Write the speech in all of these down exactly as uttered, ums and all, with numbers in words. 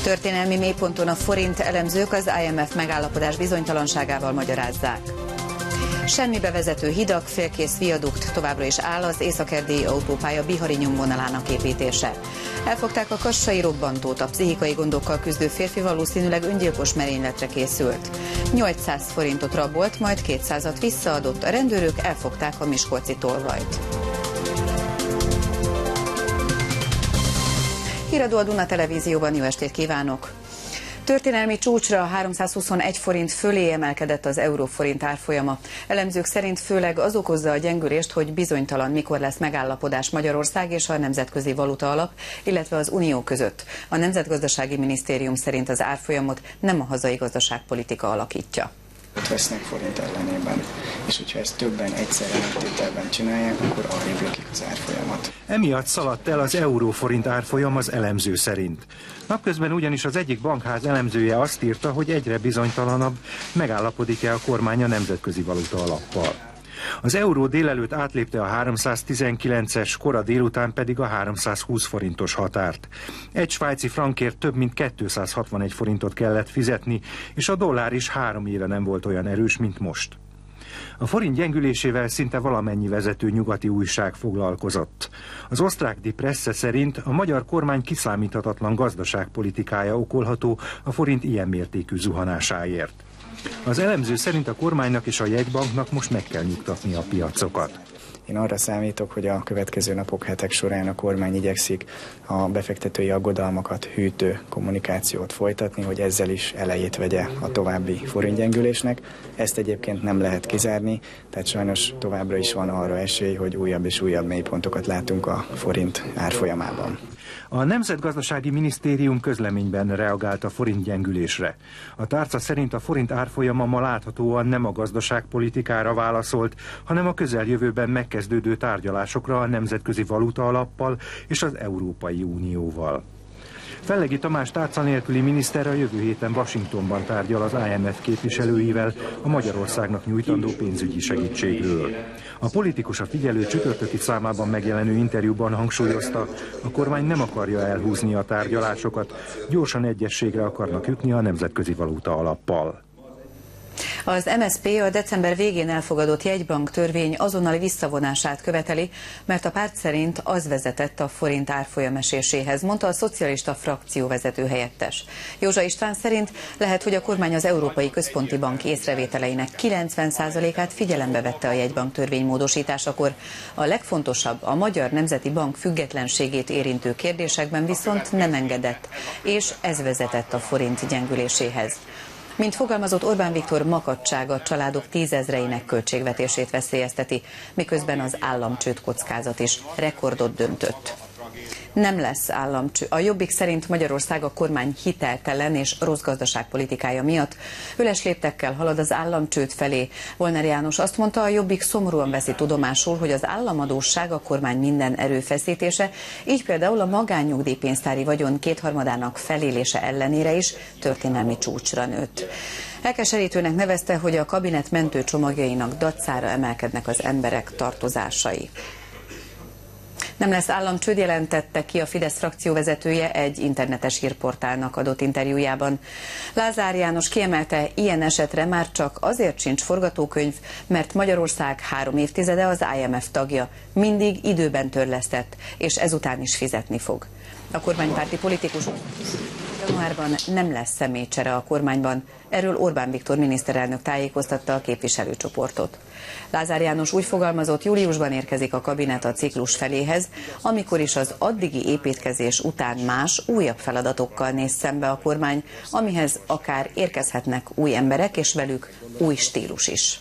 Történelmi mélyponton a forint, elemzők az I M F megállapodás bizonytalanságával magyarázzák. Semmibe vezető hidak, félkész viadukt, továbbra is áll az észak-erdélyi autópálya bihari nyomvonalának építése. Elfogták a kassai robbantót, a pszichikai gondokkal küzdő férfi valószínűleg öngyilkos merényletre készült. nyolcszáz forintot rabolt, majd kétszázat visszaadott, a rendőrök elfogták a miskolci tolvajt. Híradó a Duna Televízióban, jó estét kívánok! Történelmi csúcsra háromszázhuszonegy forint fölé emelkedett az euró-forint árfolyama. Elemzők szerint főleg az okozza a gyengülést, hogy bizonytalan, mikor lesz megállapodás Magyarország és a Nemzetközi Valuta Alap, illetve az Unió között. A Nemzetgazdasági Minisztérium szerint az árfolyamot nem a hazai gazdaságpolitika alakítja. Vesznek forint ellenében, és hogyha ezt többen egyszerre áttételben csinálják, akkor arrébb lökik az árfolyamat. Emiatt szaladt el az euró-forint árfolyam az elemző szerint. Napközben ugyanis az egyik bankház elemzője azt írta, hogy egyre bizonytalanabb, megállapodik-e a kormány a Nemzetközi Valuta Alappal. Az euró délelőtt átlépte a háromszáztizenkilences, kora délután pedig a háromszázhúsz forintos határt. Egy svájci frankért több mint kétszázhatvanegy forintot kellett fizetni, és a dollár is három éve nem volt olyan erős, mint most. A forint gyengülésével szinte valamennyi vezető nyugati újság foglalkozott. Az osztrák Die Presse szerint a magyar kormány kiszámíthatatlan gazdaságpolitikája okolható a forint ilyen mértékű zuhanásáért. Az elemző szerint a kormánynak és a jegybanknak most meg kell nyugtatni a piacokat. Én arra számítok, hogy a következő napok, hetek során a kormány igyekszik a befektetői aggodalmakat hűtő kommunikációt folytatni, hogy ezzel is elejét vegye a további forintgyengülésnek. Ezt egyébként nem lehet kizárni, tehát sajnos továbbra is van arra esély, hogy újabb és újabb mélypontokat látunk a forint árfolyamában. A Nemzetgazdasági Minisztérium közleményben reagált a forint gyengülésre. A tárca szerint a forint árfolyama ma láthatóan nem a gazdaságpolitikára válaszolt, hanem a közeljövőben megkezdődő tárgyalásokra a Nemzetközi Valuta Alappal és az Európai Unióval. Fellegi Tamás tárca nélküli miniszter a jövő héten Washingtonban tárgyal az I M F képviselőivel a Magyarországnak nyújtandó pénzügyi segítségről. A politikus a Figyelő csütörtöki számában megjelenő interjúban hangsúlyozta, a kormány nem akarja elhúzni a tárgyalásokat, gyorsan egyességre akarnak jutni a Nemzetközi Valuta Alappal. Az M S Z P a december végén elfogadott jegybank törvény azonnali visszavonását követeli, mert a párt szerint az vezetett a forint árfolyam eséséhez, mondta a szocialista frakcióvezető helyettes. Józsa István szerint lehet, hogy a kormány az Európai Központi Bank észrevételeinek kilencven százalékát figyelembe vette a jegybank törvény módosításakor. A legfontosabb, a Magyar Nemzeti Bank függetlenségét érintő kérdésekben viszont nem engedett, és ez vezetett a forint gyengüléséhez. Mint fogalmazott, Orbán Viktor makacsága családok tízezreinek költségvetését veszélyezteti, miközben az államcsőd kockázat is rekordot döntött. Nem lesz államcsőd. A Jobbik szerint Magyarország a kormány hiteltelen és rossz gazdaságpolitikája miatt üles léptekkel halad az államcsőd felé. Volner János azt mondta, a Jobbik szomorúan veszi tudomásul, hogy az államadósság a kormány minden erőfeszítése, így például a magánnyugdíjpénztári vagyon kétharmadának felélése ellenére is történelmi csúcsra nőtt. Elkeserítőnek nevezte, hogy a kabinet mentőcsomagjainak dacára emelkednek az emberek tartozásai. Nem lesz államcsőd, jelentette ki a Fidesz frakcióvezetője egy internetes hírportálnak adott interjújában. Lázár János kiemelte, ilyen esetre már csak azért sincs forgatókönyv, mert Magyarország három évtizede az I M F tagja, mindig időben törlesztett, és ezután is fizetni fog. A kormánypárti politikus januárban nem lesz személycsere a kormányban, erről Orbán Viktor miniszterelnök tájékoztatta a képviselőcsoportot. Lázár János úgy fogalmazott, júliusban érkezik a kabinet a ciklus feléhez, amikor is az addigi építkezés után más, újabb feladatokkal néz szembe a kormány, amihez akár érkezhetnek új emberek, és velük új stílus is.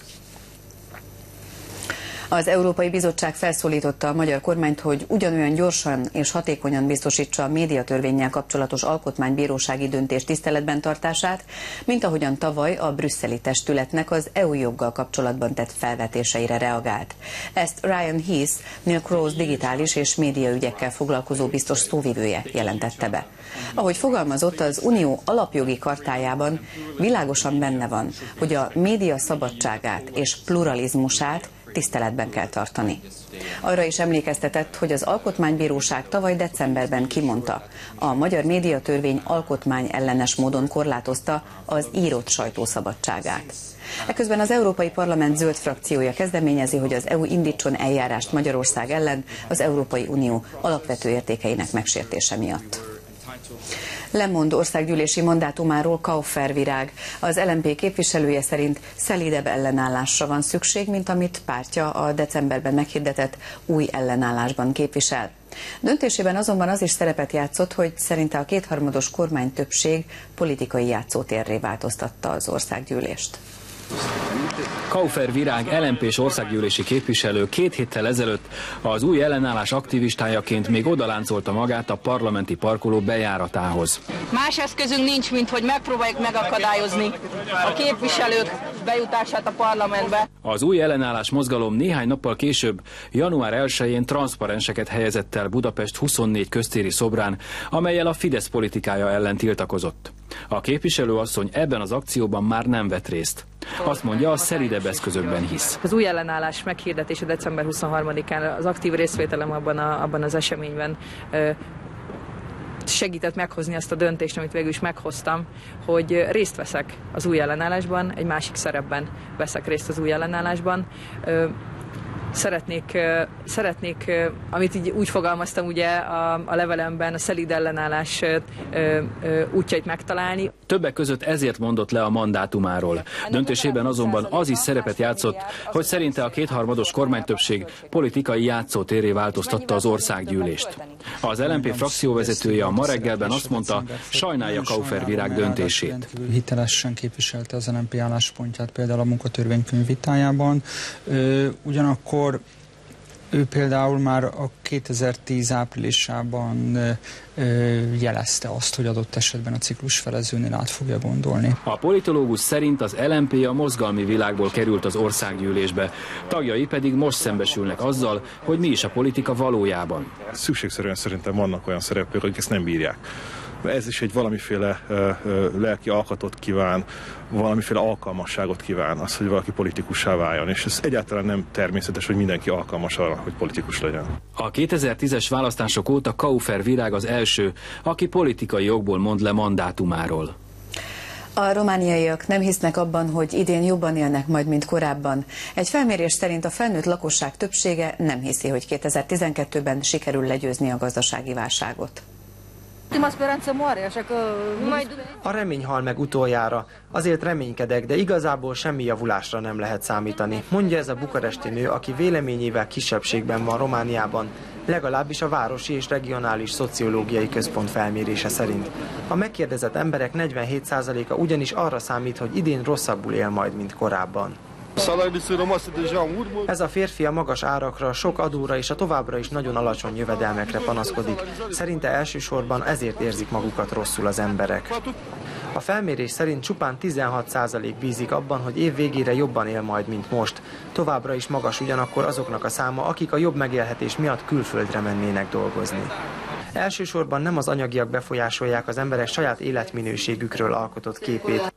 Az Európai Bizottság felszólította a magyar kormányt, hogy ugyanolyan gyorsan és hatékonyan biztosítsa a médiatörvénnyel kapcsolatos alkotmánybírósági döntés tiszteletben tartását, mint ahogyan tavaly a brüsszeli testületnek az é u joggal kapcsolatban tett felvetéseire reagált. Ezt Ryan Heath, Neil Cross digitális és médiaügyekkel foglalkozó biztos szóvivője jelentette be. Ahogy fogalmazott, az Unió alapjogi chartájában világosan benne van, hogy a média szabadságát és pluralizmusát tiszteletben kell tartani. Arra is emlékeztetett, hogy az Alkotmánybíróság tavaly decemberben kimondta, a magyar médiatörvény alkotmány ellenes módon korlátozta az írott sajtó szabadságát. Eközben az Európai Parlament zöld frakciója kezdeményezi, hogy az é u indítson eljárást Magyarország ellen az Európai Unió alapvető értékeinek megsértése miatt. Lemond országgyűlési mandátumáról Kaufer Virág. Az el em pé képviselője szerint szelídebb ellenállásra van szükség, mint amit pártja a decemberben meghirdetett új ellenállásban képvisel. Döntésében azonban az is szerepet játszott, hogy szerinte a kétharmados kormány többség politikai játszótérré változtatta az országgyűlést. Kaufer Virág el em pés országgyűlési képviselő két héttel ezelőtt az új ellenállás aktivistájaként még odaláncolta magát a parlamenti parkoló bejáratához. Más eszközünk nincs, mint hogy megpróbáljuk megakadályozni a képviselők bejutását a parlamentbe. Az új ellenállás mozgalom néhány nappal később, január elsején transzparenseket helyezett el Budapest huszonnégy köztéri szobrán, amellyel a Fidesz politikája ellen tiltakozott. A képviselőasszony ebben az akcióban már nem vett részt. Azt mondja, a szelídebb eszközökben hisz. Az új ellenállás meghirdetése december huszonharmadikán, az aktív részvételem abban, a, abban az eseményben ö, segített meghozni azt a döntést, amit végül is meghoztam, hogy részt veszek az új ellenállásban, egy másik szerepben veszek részt az új ellenállásban. Ö, Szeretnék, szeretnék, amit így úgy fogalmaztam ugye a, a levelemben, a szelíd ellenállás ö, ö, útjait megtalálni. Többek között ezért mondott le a mandátumáról. Döntésében azonban az is szerepet játszott, hogy szerinte a kétharmados kormánytöbbség politikai játszótérré változtatta az országgyűlést. Az el em pé frakcióvezetője a Ma reggelben azt mondta, sajnálja Kaufer Virág döntését. Hitelesen képviselte az el em pé álláspontját például a munkatörvénykönyv vitájában. Ugyanakkor ő például már a kétezer-tíz áprilisában jelezte azt, hogy adott esetben a ciklusfelezőnél át fogja gondolni. A politológus szerint az el em pé a mozgalmi világból került az országgyűlésbe, tagjai pedig most szembesülnek azzal, hogy mi is a politika valójában. Szükségszerűen szerintem vannak olyan szereplők, akik ezt nem bírják. Ez is egy valamiféle ö, ö, lelki alkatot kíván, valamiféle alkalmasságot kíván, az, hogy valaki politikussá váljon, és ez egyáltalán nem természetes, hogy mindenki alkalmas arra, hogy politikus legyen. A kétezer-tízes választások óta Kaufer Virág az első, aki politikai jogból mond le mandátumáról. A romániaiak nem hisznek abban, hogy idén jobban élnek majd, mint korábban. Egy felmérés szerint a felnőtt lakosság többsége nem hiszi, hogy kétezer-tizenkettőben sikerül legyőzni a gazdasági válságot. A remény hal meg utoljára. Azért reménykedek, de igazából semmi javulásra nem lehet számítani. Mondja ez a bukaresti nő, aki véleményével kisebbségben van Romániában, legalábbis a Városi és Regionális Szociológiai Központ felmérése szerint. A megkérdezett emberek negyvenhét százaléka ugyanis arra számít, hogy idén rosszabbul él majd, mint korábban. Ez a férfi a magas árakra, sok adóra és a továbbra is nagyon alacsony jövedelmekre panaszkodik. Szerinte elsősorban ezért érzik magukat rosszul az emberek. A felmérés szerint csupán tizenhat százalék bízik abban, hogy év végére jobban él majd, mint most. Továbbra is magas ugyanakkor azoknak a száma, akik a jobb megélhetés miatt külföldre mennének dolgozni. Elsősorban nem az anyagiak befolyásolják az emberek saját életminőségükről alkotott képét.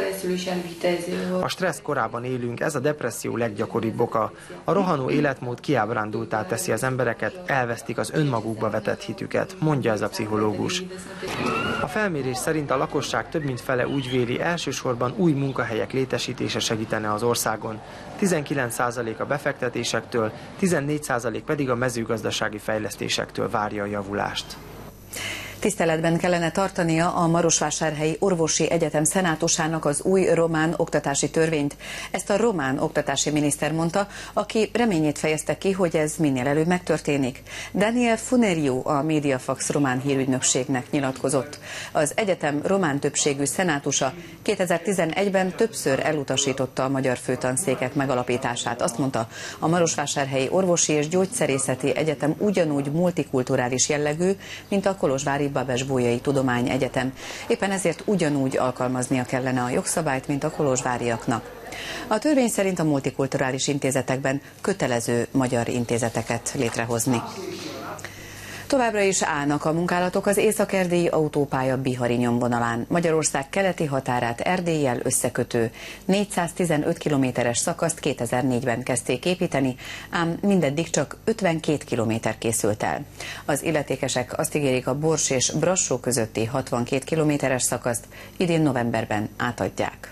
A stressz korában élünk, ez a depresszió leggyakoribb oka. A rohanó életmód kiábrándultá teszi az embereket, elvesztik az önmagukba vetett hitüket, mondja ez a pszichológus. A felmérés szerint a lakosság több mint fele úgy véli, elsősorban új munkahelyek létesítése segítene az országon. tizenkilenc százalék a befektetésektől, tizennégy százalék pedig a mezőgazdasági fejlesztésektől várja a javulást. Tiszteletben kellene tartania a Marosvásárhelyi Orvosi Egyetem szenátusának az új román oktatási törvényt. Ezt a román oktatási miniszter mondta, aki reményét fejezte ki, hogy ez minél előbb megtörténik. Daniel Funeriu a Mediafax román hírügynökségnek nyilatkozott. Az egyetem román többségű szenátusa kétezer-tizenegyben többször elutasította a magyar főtanszékek megalapítását. Azt mondta, a Marosvásárhelyi Orvosi és Gyógyszerészeti Egyetem ugyanúgy multikulturális jellegű, mint a kolozsvári Babes-Bolyai Tudományegyetem. Éppen ezért ugyanúgy alkalmaznia kellene a jogszabályt, mint a kolozsváriaknak. A törvény szerint a multikulturális intézetekben kötelező magyar intézeteket létrehozni. Továbbra is állnak a munkálatok az észak-erdélyi autópálya Bihari nyomvonalán. Magyarország keleti határát Erdéllyel összekötő négyszáztizenöt kilométeres szakaszt kétezer-négyben kezdték építeni, ám mindeddig csak ötvenkét kilométer készült el. Az illetékesek azt ígérik, a Bors és Brassó közötti hatvankét kilométeres szakaszt idén novemberben átadják.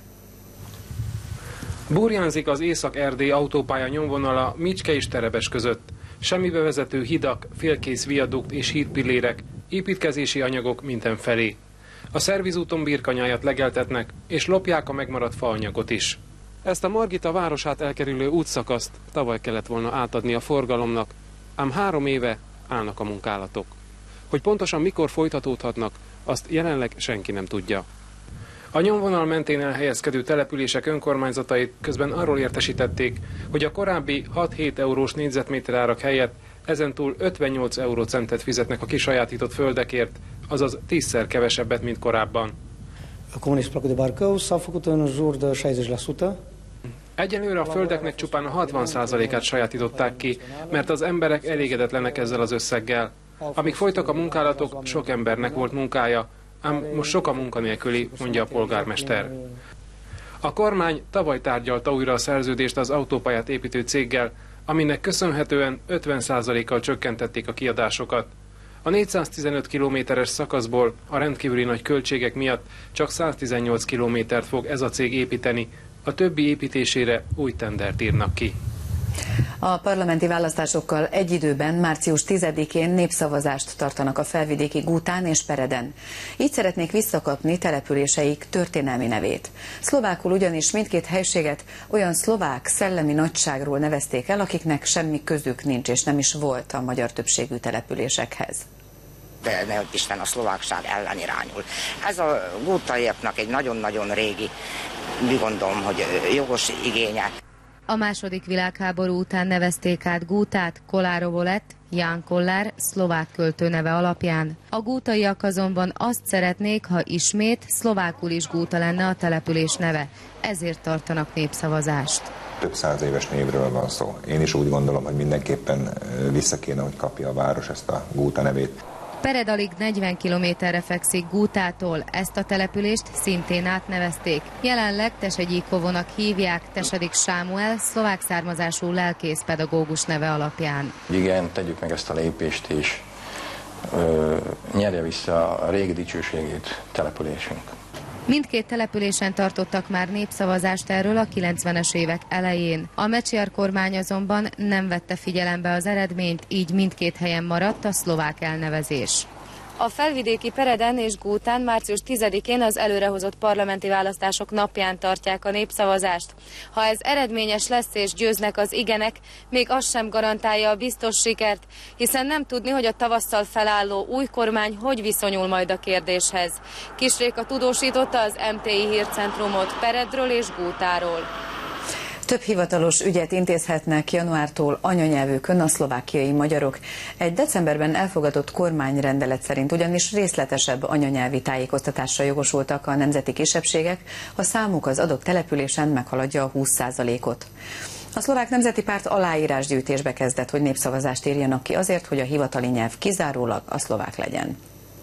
Burjánzik az Észak-Erdély autópálya nyomvonala Micske és Terebes között. Semmibe vezető hidak, félkész viadukt és hídpillérek, építkezési anyagok mindenfelé. A szervizúton birkanyájat legeltetnek, és lopják a megmaradt faanyagot is. Ezt a Margita városát elkerülő útszakaszt tavaly kellett volna átadni a forgalomnak, ám három éve állnak a munkálatok. Hogy pontosan mikor folytatódhatnak, azt jelenleg senki nem tudja. A nyomvonal mentén elhelyezkedő települések önkormányzatait közben arról értesítették, hogy a korábbi hat-hét eurós négyzetméter árak helyett ezentúl ötvennyolc eurócentet fizetnek a kisajátított földekért, azaz tízszer kevesebbet, mint korábban. A Comunis Placul de Barcău s-a făcut în jur de șaizeci la sută. Egyelőre a földeknek csupán a hatvan százalékát sajátították ki, mert az emberek elégedetlenek ezzel az összeggel. Amíg folytak a munkálatok, sok embernek volt munkája, ám most sok a munkanélküli, mondja a polgármester. A kormány tavaly tárgyalta újra a szerződést az autópályát építő céggel, aminek köszönhetően ötven százalékkal csökkentették a kiadásokat. A négyszáztizenöt kilométeres szakaszból a rendkívüli nagy költségek miatt csak száztizennyolc kilométert fog ez a cég építeni, a többi építésére új tendert írnak ki. A parlamenti választásokkal egy időben március tizedikén népszavazást tartanak a felvidéki Gútán és Pereden. Így szeretnék visszakapni településeik történelmi nevét. Szlovákul ugyanis mindkét helységet olyan szlovák szellemi nagyságról nevezték el, akiknek semmi közük nincs és nem is volt a magyar többségű településekhez. De nehogy Isten a szlovákság ellen irányul. Ez a gútaiaknak egy nagyon-nagyon régi, mi gondolom, hogy jogos igénye. A második világháború után nevezték át Gútát Kolárovo lett, Ján Kollár szlovák költő neve alapján. A gútaiak azonban azt szeretnék, ha ismét szlovákul is Gúta lenne a település neve. Ezért tartanak népszavazást. Több száz éves névről van szó. Én is úgy gondolom, hogy mindenképpen vissza kéne, hogy kapja a város ezt a Gúta nevét. Pered alig negyven kilométerre fekszik Gútától, ezt a települést szintén átnevezték. Jelenleg Tesegyíkovonak hívják, Tesedik Sámuel, szlovák származású lelkész pedagógus neve alapján. Igen, tegyük meg ezt a lépést, és ö, nyerje vissza a régi dicsőségét településünk. Mindkét településen tartottak már népszavazást erről a kilencvenes évek elején. A Mečiar kormány azonban nem vette figyelembe az eredményt, így mindkét helyen maradt a szlovák elnevezés. A felvidéki Pereden és Gútán március tizedikén az előrehozott parlamenti választások napján tartják a népszavazást. Ha ez eredményes lesz és győznek az igenek, még az sem garantálja a biztos sikert, hiszen nem tudni, hogy a tavasszal felálló új kormány hogy viszonyul majd a kérdéshez. Kis Réka tudósította az em té i hírcentrumot Peredről és Gútáról. Több hivatalos ügyet intézhetnek januártól anyanyelvükön a szlovákiai magyarok. Egy decemberben elfogadott kormányrendelet szerint ugyanis részletesebb anyanyelvi tájékoztatásra jogosultak a nemzeti kisebbségek, ha számuk az adott településen meghaladja a húsz százalékot. A Szlovák Nemzeti Párt aláírásgyűjtésbe kezdett, hogy népszavazást írjanak ki azért, hogy a hivatali nyelv kizárólag a szlovák legyen.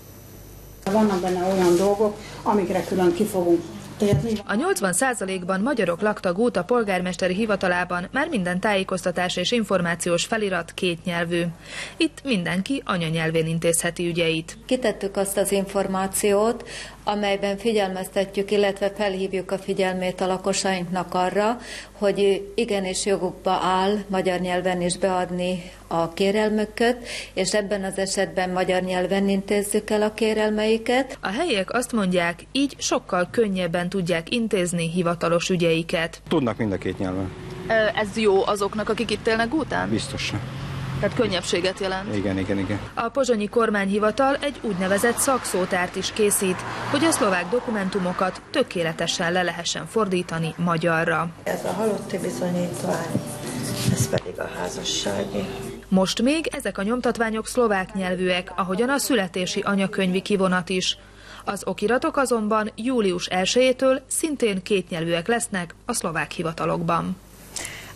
Vannak benne olyan dolgok, amikre külön ki fogunk. A nyolcvan százalékban magyarok laktak Gúta polgármesteri hivatalában, már minden tájékoztatás és információs felirat kétnyelvű. Itt mindenki anyanyelvén intézheti ügyeit. Kitettük azt az információt, amelyben figyelmeztetjük, illetve felhívjuk a figyelmét a lakosainknak arra, hogy igenis jogukba áll magyar nyelven is beadni a kérelmüket, és ebben az esetben magyar nyelven intézzük el a kérelmeiket. A helyiek azt mondják, így sokkal könnyebben tudják intézni hivatalos ügyeiket. Tudnak mind a két nyelven. Ez jó azoknak, akik itt élnek Gútán? Biztosan. Tehát könnyebbséget jelent. Igen, igen, igen. A pozsonyi kormányhivatal egy úgynevezett szakszótárt is készít, hogy a szlovák dokumentumokat tökéletesen le lehessen fordítani magyarra. Ez a halotti bizonyítvány, ez pedig a házassági. Most még ezek a nyomtatványok szlovák nyelvűek, ahogyan a születési anyakönyvi kivonat is. Az okiratok azonban július elsejétől szintén kétnyelvűek lesznek a szlovák hivatalokban.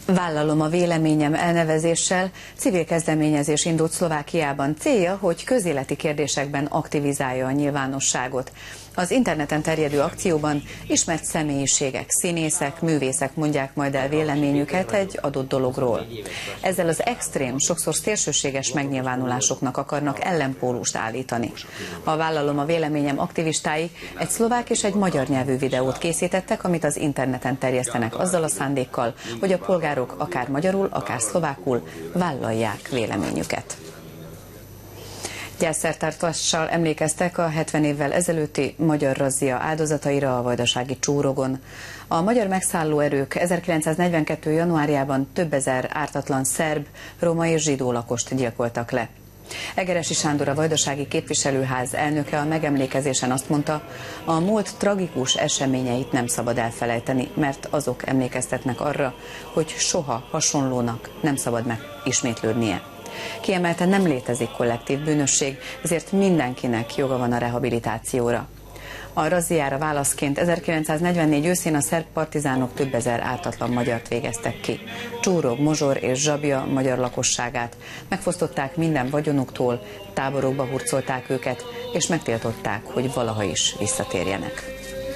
Vállalom a véleményem elnevezéssel civil kezdeményezés indult Szlovákiában. Célja, hogy közéleti kérdésekben aktivizálja a nyilvánosságot. Az interneten terjedő akcióban ismert személyiségek, színészek, művészek mondják majd el véleményüket egy adott dologról. Ezzel az extrém, sokszor szélsőséges megnyilvánulásoknak akarnak ellenpólust állítani. A Vállalom a véleményem aktivistái egy szlovák és egy magyar nyelvű videót készítettek, amit az interneten terjesztenek azzal a szándékkal, hogy a polgárok akár magyarul, akár szlovákul vállalják véleményüket. Gyászszertartással emlékeztek a hetven évvel ezelőtti magyar razzia áldozataira a vajdasági Csúrogon. A magyar megszálló erők ezerkilencszáznegyvenkettő. januárjában több ezer ártatlan szerb, roma és zsidó lakost gyilkoltak le. Egeresi Sándor, a vajdasági képviselőház elnöke a megemlékezésen azt mondta, a múlt tragikus eseményeit nem szabad elfelejteni, mert azok emlékeztetnek arra, hogy soha hasonlónak nem szabad megismétlődnie. Kiemelte, nem létezik kollektív bűnösség, ezért mindenkinek joga van a rehabilitációra. A razziára válaszként ezerkilencszáznegyvennégy őszén a szerb partizánok több ezer ártatlan magyart végeztek ki. Csúrog, Mozsor és Zsabja magyar lakosságát megfosztották minden vagyonuktól, táborokba hurcolták őket, és megtiltották, hogy valaha is visszatérjenek.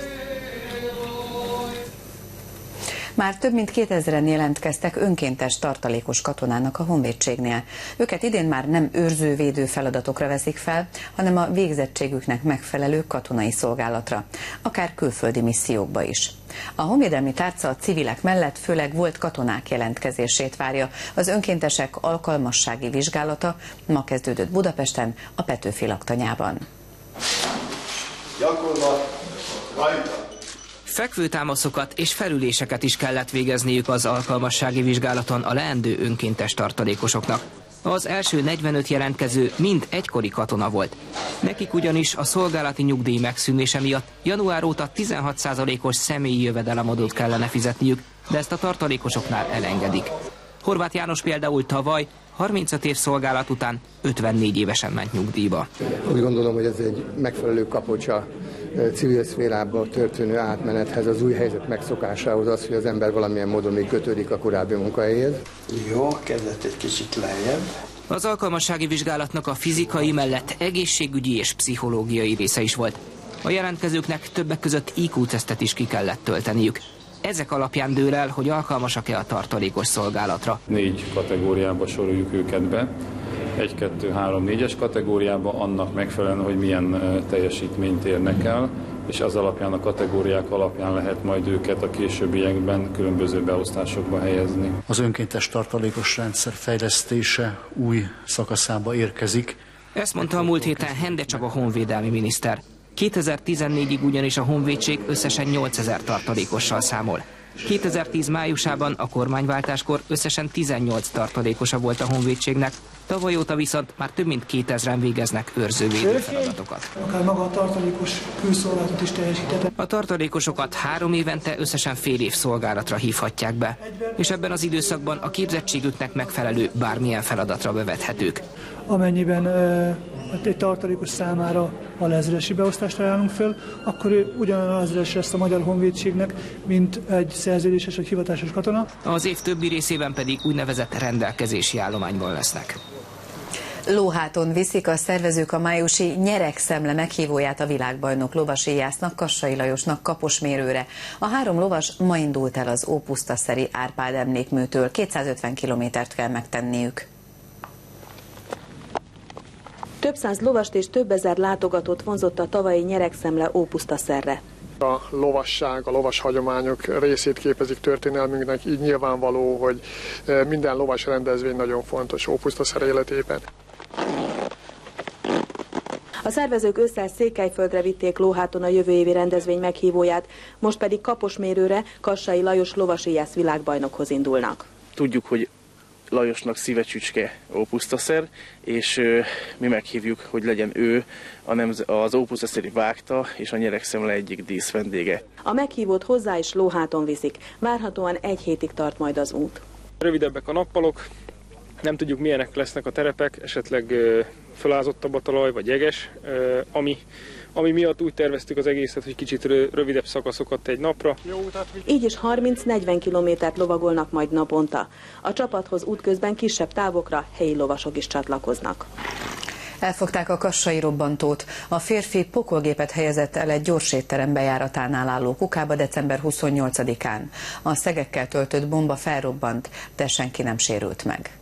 Már több mint kétezren jelentkeztek önkéntes tartalékos katonának a honvédségnél. Őket idén már nem őrző-védő feladatokra veszik fel, hanem a végzettségüknek megfelelő katonai szolgálatra, akár külföldi missziókba is. A honvédelmi tárca a civilek mellett főleg volt katonák jelentkezését várja. Az önkéntesek alkalmassági vizsgálata ma kezdődött Budapesten, a Petőfi laktanyában. Gyakorlat, rajta! Fekvőtámaszokat és felüléseket is kellett végezniük az alkalmassági vizsgálaton a leendő önkéntes tartalékosoknak. Az első negyvenöt jelentkező mind egykori katona volt. Nekik ugyanis a szolgálati nyugdíj megszűnése miatt január óta tizenhat százalékos személyi jövedelemadót kellene fizetniük, de ezt a tartalékosoknál elengedik. Horváth János például tavaly harmincöt év szolgálat után ötvennégy évesen ment nyugdíjba. Úgy gondolom, hogy ez egy megfelelő kapocs a civil szférába történő átmenethez, az új helyzet megszokásához, az, hogy az ember valamilyen módon még kötődik a korábbi munkahelyéhez. Jó, kezdett egy kicsit lejjebb. Az alkalmassági vizsgálatnak a fizikai mellett egészségügyi és pszichológiai része is volt. A jelentkezőknek többek között í kú-tesztet is ki kellett tölteniük. Ezek alapján dől el, hogy alkalmasak-e a tartalékos szolgálatra. Négy kategóriába soroljuk őket be. egy, kettő, három, négyes kategóriába annak megfelelően, hogy milyen teljesítményt érnek el, és az alapján, a kategóriák alapján lehet majd őket a későbbiekben különböző beosztásokba helyezni. Az önkéntes tartalékos rendszer fejlesztése új szakaszába érkezik. Ezt mondta a múlt héten Hende Csaba honvédelmi miniszter. kétezer-tizennégyig ugyanis a honvédség összesen nyolcezer tartalékossal számol. kétezer-tíz májusában a kormányváltáskor összesen tizennyolc tartalékosa volt a honvédségnek, tavaly óta viszont már több mint kétezren végeznek őrzővédő feladatokat. Akár maga a tartalékos külszolgálatot is teljesítette. A tartalékosokat három évente összesen fél év szolgálatra hívhatják be, és ebben az időszakban a képzettségüknek megfelelő bármilyen feladatra bevethetők. Amennyiben uh, egy tartalékos számára alezresi beosztást ajánlunk föl, akkor ő ugyanaz ezres lesz a Magyar Honvédségnek, mint egy szerződéses vagy hivatásos katona. Az év többi részében pedig úgynevezett rendelkezési állományban lesznek. Lóháton viszik a szervezők a májusi nyeregszemle meghívóját a világbajnok lovasíjásznak, Kassai Lajosnak kaposmérőre. A három lovas ma indult el az ópusztaszeri Árpád emlékműtől, kétszázötven kilométert kell megtenniük. Több száz lovast és több ezer látogatót vonzott a tavalyi nyeregszemle ópusztaszerre. A lovasság, a lovas hagyományok részét képezik történelmünknek, így nyilvánvaló, hogy minden lovas rendezvény nagyon fontos ópusztaszer életében. A szervezők ősszel Székelyföldre vitték Lóháton a jövő évi rendezvény meghívóját, most pedig Kaposmérőre Kassai Lajos lovasíjász világbajnokhoz indulnak. Tudjuk, hogy Lajosnak szívecsücske ópusztaszer, és ö, mi meghívjuk, hogy legyen ő a nemz- az ópusztaszeri vágta és a nyeregszemle egyik díszvendége. A meghívót hozzá is Lóháton viszik, várhatóan egy hétig tart majd az út. Rövidebbek a nappalok, nem tudjuk milyenek lesznek a terepek, esetleg ö, fölázottabb a talaj vagy jeges, ö, ami ami miatt úgy terveztük az egészet, hogy kicsit rövidebb szakaszokat egy napra. Így is harminc-negyven kilométert lovagolnak majd naponta. A csapathoz útközben kisebb távokra helyi lovasok is csatlakoznak. Elfogták a kassai robbantót. A férfi pokolgépet helyezett el egy gyorsétterem bejáratánál álló kukába december huszonnyolcadikán. A szegekkel töltött bomba felrobbant, de senki nem sérült meg.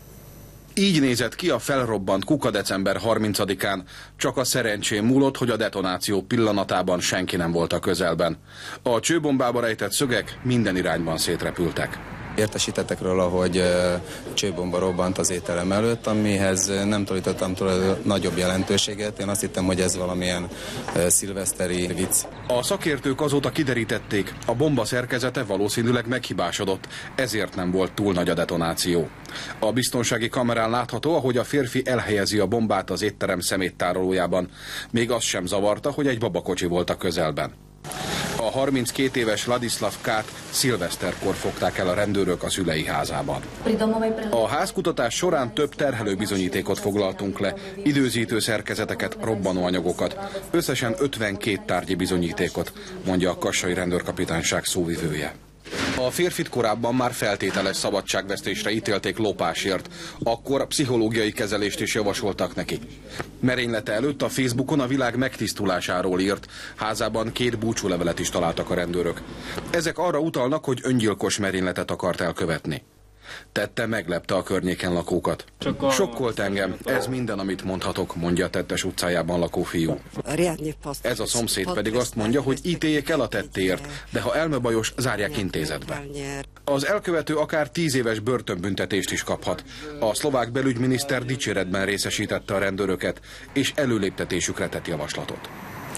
Így nézett ki a felrobbant kuka december harmincadikán. Csak a szerencsém múlott, hogy a detonáció pillanatában senki nem volt a közelben. A csőbombába rejtett szögek minden irányban szétrepültek. Értesítettek róla, hogy csőbomba robbant az étterem előtt, amihez nem tulajdonítottam tőle nagyobb jelentőséget. Én azt hittem, hogy ez valamilyen szilveszteri vicc. A szakértők azóta kiderítették, a bomba szerkezete valószínűleg meghibásodott, ezért nem volt túl nagy a detonáció. A biztonsági kamerán látható, ahogy a férfi elhelyezi a bombát az étterem szeméttárolójában. Még azt sem zavarta, hogy egy babakocsi volt a közelben. A harminckét éves Ladislav K-t szilveszterkor fogták el a rendőrök a szülei házában. A házkutatás során több terhelő bizonyítékot foglaltunk le, időzítő szerkezeteket, robbanóanyagokat, összesen ötvenkét tárgyi bizonyítékot, mondja a kassai rendőrkapitányság szóvivője. A férfit korábban már feltételes szabadságvesztésre ítélték lopásért, akkor pszichológiai kezelést is javasoltak neki. Merénylete előtt a Facebookon a világ megtisztulásáról írt, házában két búcsúlevelet is találtak a rendőrök. Ezek arra utalnak, hogy öngyilkos merényletet akart elkövetni. Tette meglepte a környéken lakókat. Sokkolt engem, ez minden, amit mondhatok, mondja a Tettes utcájában lakó fiú. Ez a szomszéd pedig azt mondja, hogy ítéljék el a tettéért, de ha elmebajos, zárják intézetbe. Az elkövető akár tíz éves börtönbüntetést is kaphat. A szlovák belügyminiszter dicséretben részesítette a rendőröket, és előléptetésükre tett javaslatot.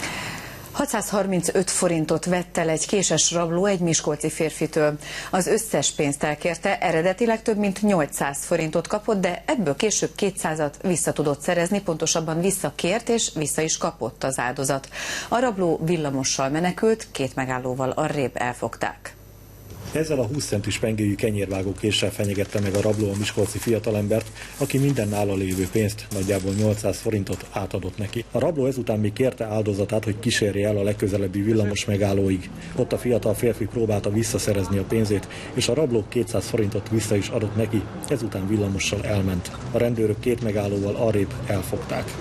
hatszázharmincöt forintot vett el egy késes rabló egy miskolci férfitől. Az összes pénzt elkérte, eredetileg több mint nyolcszáz forintot kapott, de ebből később kétszázat vissza tudott szerezni, pontosabban visszakért és vissza is kapott az áldozat. A rabló villamossal menekült, két megállóval arrébb elfogták. Ezzel a húsz centis pengéjű kenyérvágó késsel fenyegette meg a rabló a miskolci fiatalembert, aki minden nála lévő pénzt, nagyjából nyolcszáz forintot átadott neki. A rabló ezután még kérte áldozatát, hogy kísérje el a legközelebbi villamos megállóig. Ott a fiatal férfi próbálta visszaszerezni a pénzét, és a rabló kétszáz forintot vissza is adott neki, ezután villamossal elment. A rendőrök két megállóval arrébb elfogták.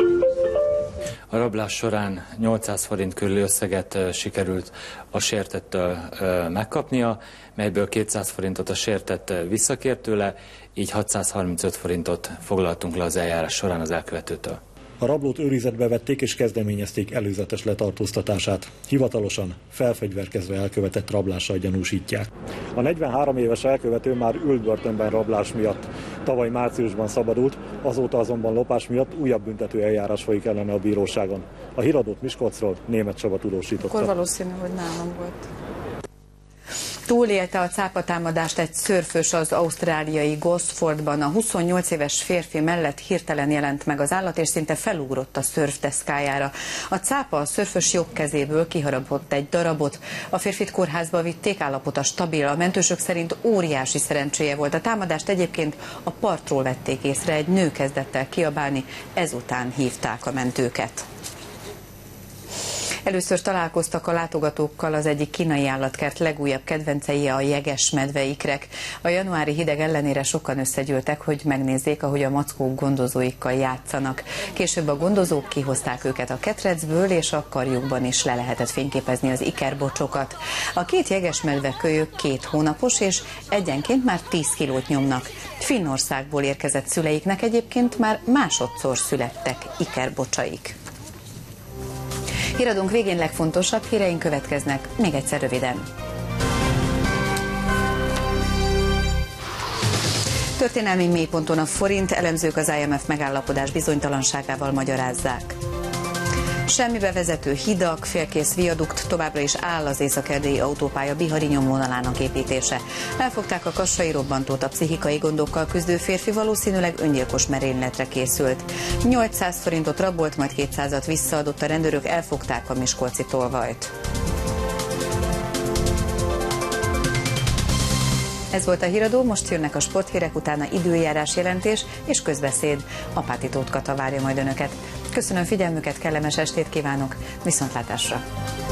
A rablás során nyolcszáz forint körüli összeget sikerült a sértettől megkapnia, melyből kétszáz forintot a sértett visszakért tőle, így hatszázharmincöt forintot foglaltunk le az eljárás során az elkövetőtől. A rablót őrizetbe vették és kezdeményezték előzetes letartóztatását. Hivatalosan felfegyverkezve elkövetett rablással gyanúsítják. A negyvenhárom éves elkövető már ült börtönben rablás miatt. Tavaly márciusban szabadult, azóta azonban lopás miatt újabb büntető eljárás folyik ellene a bíróságon. A híradót Miskolcról Németh Csaba tudósította. Akkor valószínű, hogy nálam volt. Túlélte a cápatámadást egy szörfös az ausztráliai Gosfordban. A huszonnyolc éves férfi mellett hirtelen jelent meg az állat, és szinte felugrott a szörfdeszkájára. A cápa a szörfös jobb kezéből kiharapott egy darabot. A férfit kórházba vitték, állapota stabil. A mentősök szerint óriási szerencséje volt. A támadást egyébként a partról vették észre, egy nő kezdett el kiabálni, ezután hívták a mentőket. Először találkoztak a látogatókkal az egyik kínai állatkert legújabb kedvencei, a jegesmedveikrek. A januári hideg ellenére sokan összegyűltek, hogy megnézzék, ahogy a mackók gondozóikkal játszanak. Később a gondozók kihozták őket a ketrecből, és a karjukban is le lehetett fényképezni az ikerbocsokat. A két jegesmedve kölyök két hónapos, és egyenként már tíz kilót nyomnak. Finnországból érkezett szüleiknek egyébként már másodszor születtek ikerbocsaik. Híradónk végén legfontosabb híreink következnek, még egyszer röviden. Történelmi mélyponton a forint, elemzők az I M F megállapodás bizonytalanságával magyarázzák. Semmibe vezető hidak, félkész viadukt, továbbra is áll az észak-erdélyi autópálya bihari nyomvonalanak építése. Elfogták a kassai robbantót, a pszichikai gondokkal küzdő férfi valószínűleg öngyilkos merényletre készült. nyolcszáz forintot rabolt, majd kétszázat visszaadott, a rendőrök elfogták a miskolci tolvajt. Ez volt a híradó, most jönnek a sporthírek, utána időjárás jelentés és közbeszéd. Apáti Tóth Kata várja majd önöket. Köszönöm figyelmüket, kellemes estét kívánok, viszontlátásra!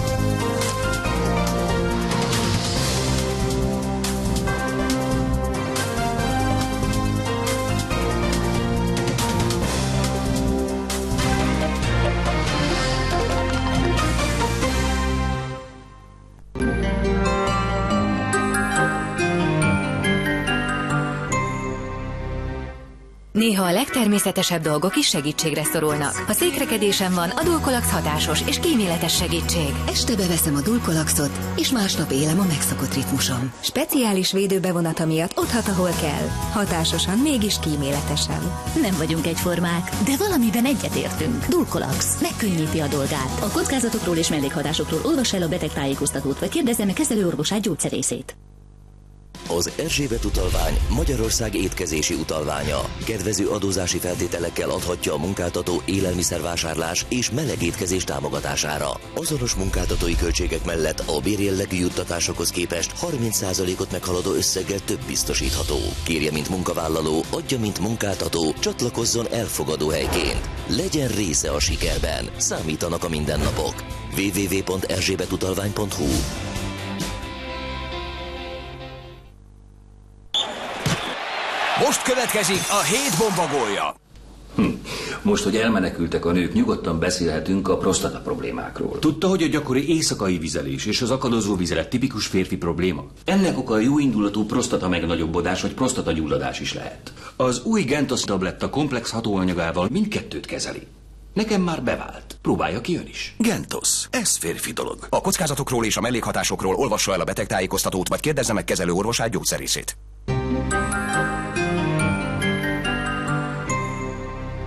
Néha a legtermészetesebb dolgok is segítségre szorulnak. Ha székrekedésem van, a Dulcolax hatásos és kíméletes segítség. Este beveszem a Dulcolaxot, és másnap élem a megszokott ritmusom. Speciális védőbevonata miatt otthat, ahol kell. Hatásosan, mégis kíméletesen. Nem vagyunk egyformák, de valamiben egyetértünk. Dulcolax megkönnyíti a dolgát. A kockázatokról és mellékhatásokról olvass el a betegtájékoztatót, vagy kérdezze meg kezelőorvosát, gyógyszerészét. Az Erzsébet utalvány Magyarország étkezési utalványa. Kedvező adózási feltételekkel adhatja a munkáltató élelmiszervásárlás és melegétkezés támogatására. Azonos munkáltatói költségek mellett a bérjellegű juttatásokhoz képest harminc százalékot meghaladó összeggel több biztosítható. Kérje, mint munkavállaló, adja, mint munkáltató, csatlakozzon elfogadó helyként. Legyen része a sikerben. Számítanak a mindennapok. double-u double-u double-u pont erzsébetutalvány pont hu Most következik a hét bombagólja. Hm. Most, hogy elmenekültek a nők, nyugodtan beszélhetünk a prostata problémákról. Tudta, hogy a gyakori éjszakai vizelés és az akadozó vizelet tipikus férfi probléma? Ennek oka a jó indulatú prostata megnagyobbodás vagy prostata gyulladás is lehet. Az új Gentos tabletta komplex hatóanyagával mindkettőt kezeli. Nekem már bevált. Próbálja ki ön is. Gentos. Ez férfi dolog. A kockázatokról és a mellékhatásokról olvassa el a betegtájékoztatót, vagy kérdezze meg kezelő orvosát, gyógyszerészét.